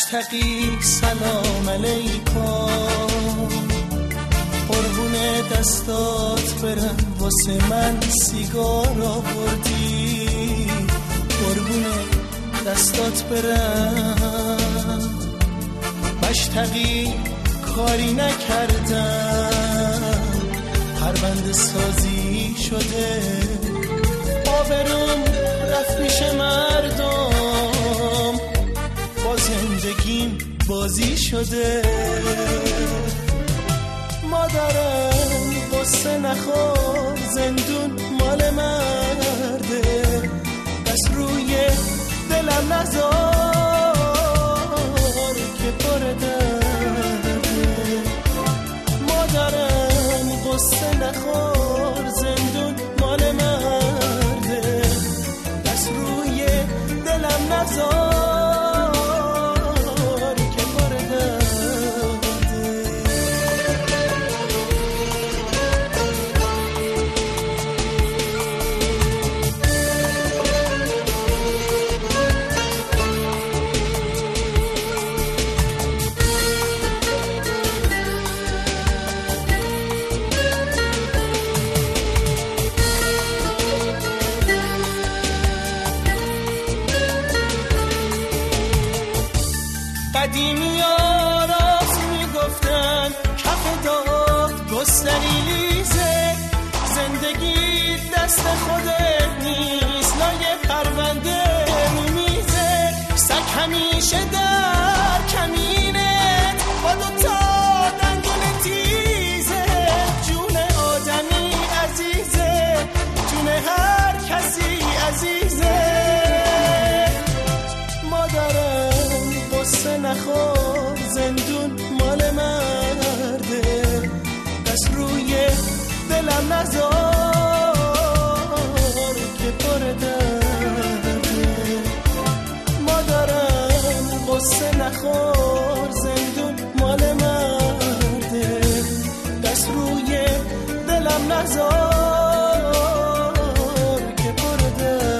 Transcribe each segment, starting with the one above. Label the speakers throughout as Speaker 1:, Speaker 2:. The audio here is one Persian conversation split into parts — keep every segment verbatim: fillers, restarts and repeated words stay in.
Speaker 1: مشتقی سلام علیکم، قربون دستات برم واسه من سیگار آوردی، قربون دستات برم. مشتقی کاری نکردم، پرونده سازی شده، آبروم رفت پیش مردم، با زندگیم بازی شده. مادرم قصه نخور، زندون مال مرده، دست روی دلم نذار که پر درده. مادرم قصه نخور، زندون مال مرده، دست روی دلم نذار که پر درده. قدیمی ها راست میگفتن کف داد گستری لیزه، زندگی دست خودت نیست، لای پرونده میمیزه. سگ همیشه در کمینت با دوتا دندون تیزه، جون آدمی عزیزه، جون هر کسی عزیزه. مادرم قصه نخور، زندون مال مرده، دست روی دلم نذار که پر درده. مادرم قصه نخور، زندون مال مرده، دست روی دلم نذار که پر درده.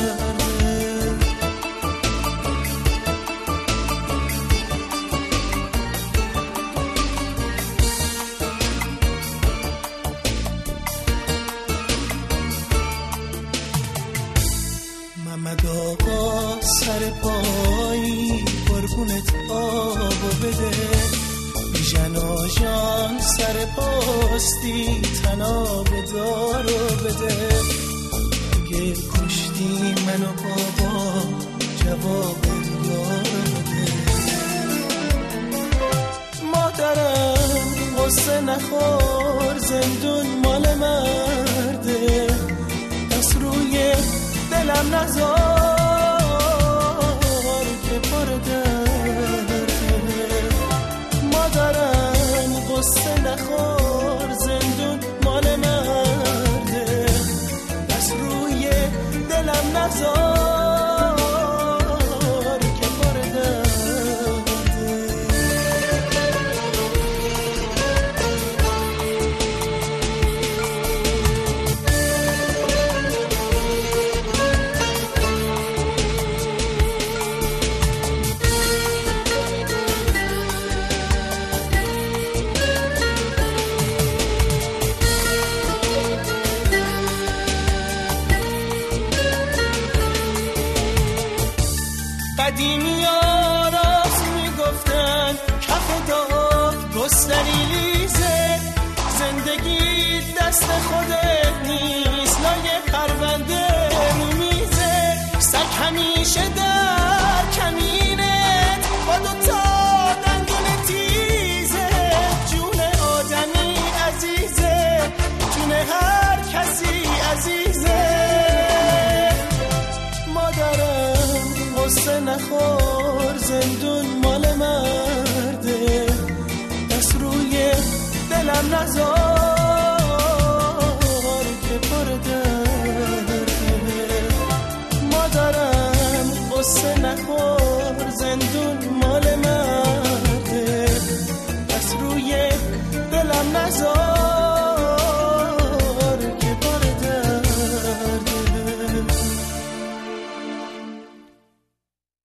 Speaker 1: محمد آقا سر پایی قربونت آبو بده، بیژن آجان سر پاستی تناب دارو بده. اگه کشتی منو بابا جواب یارو بده. مادرم قصه نخور، زندون مال مرده، دست روی دلم نذار که پر درده. مادرم قصه نخور، زندون مال مرده، دست روی دلم نذار که پر درده. قدیمی ها راست میگفتن کف داد گستری لیزه، زندگی دست خودت نیست، لای پرونده میمیزه. سگ همیشه در کمینت با دوتا دندون تیزه، جون آدمی عزیزه، جون هر کسی عزیزه. مادرم قصه نخور، زندون مال مرده، دست روی دلم نذار که پر درده. مادرم قصه نخور، زندون مال مرده، دست روی دلم نذار